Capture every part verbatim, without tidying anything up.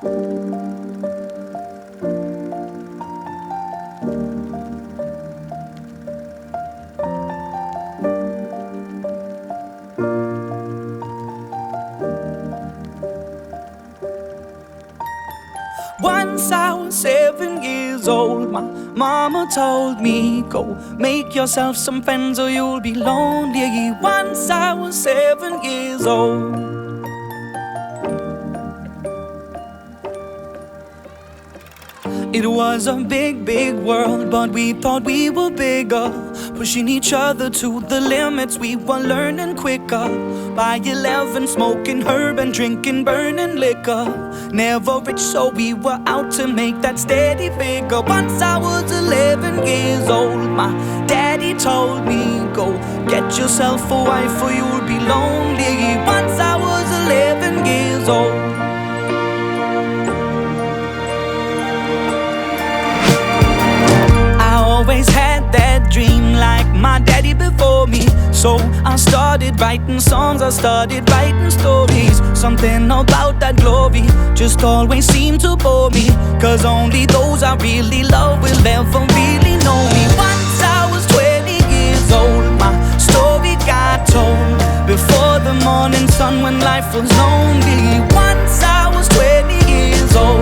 Once I was seven years old, my mama told me, go make yourself some friends or you'll be lonely. Once I was seven years old. It was a big, big world, but we thought we were bigger, pushing each other to the limits. We were learning quicker. By eleven, smoking herb and drinking burning liquor. Never rich, so we were out to make that steady figure. Once I was eleven years old, my daddy told me, go get yourself a wife or you'll be lonely. Once I was eleven years old. Always had that dream like my daddy before me. So I started writing songs, I started writing stories. Something about that glory just always seemed to bore me, cause only those I really love will ever really know me. Once I was twenty years old, my story got told before the morning sun when life was lonely. Once I was twenty years old.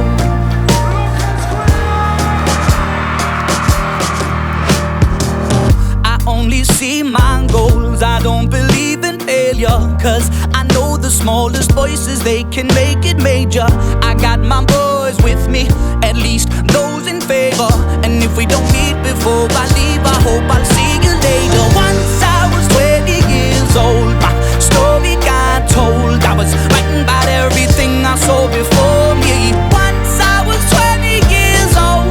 Only see my goals, I don't believe in failure, cause I know the smallest voices, they can make it major. I got my boys with me, at least those in favor. And if we don't meet before I leave, I hope I'll see you later. Once I was twenty years old, my story got told. I was writing about everything I saw before me. Once I was twenty years old.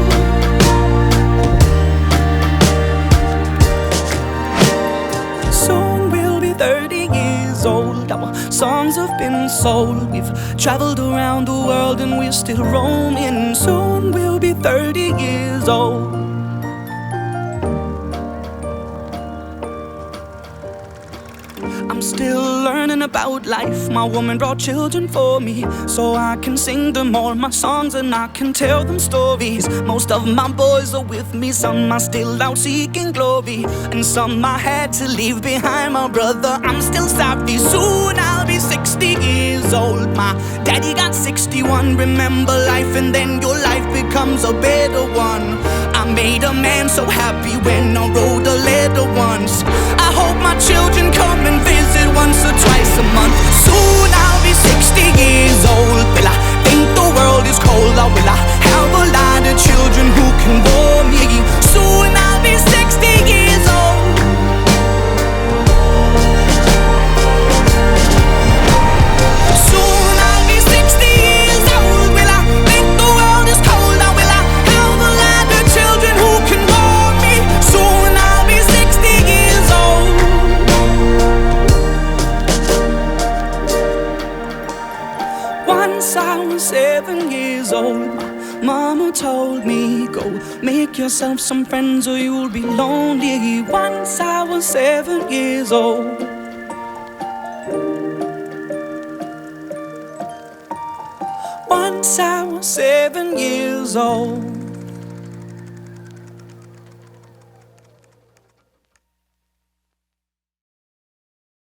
thirty years old, our songs have been sold. We've traveled around the world and we're still roaming. Soon we'll be thirty years old. I'm still learning about life. My woman brought children for me, so I can sing them all my songs and I can tell them stories. Most of my boys are with me, some are still out seeking glory, and some I had to leave behind. My brother, I'm still sorry. Soon I'll be sixty years old. My daddy got sixty-one. Remember life and then your life becomes a better one. I made a man so happy when I wrote a letter once. I hope my children come and visit once or twice a month. Soon I'll be sixty years old. Will I think the world is cold, or will I have a lot of children who can warm me? Soon I'll be sixty years old. Soon I'll be sixty years old. Will I think the world is cold, or will I have a lot of children who can warm me? Soon I'll be sixty years old. Once I was seven years old, my mama told me, go make yourself some friends or you'll be lonely. Once I was seven years old. Once I was seven years old.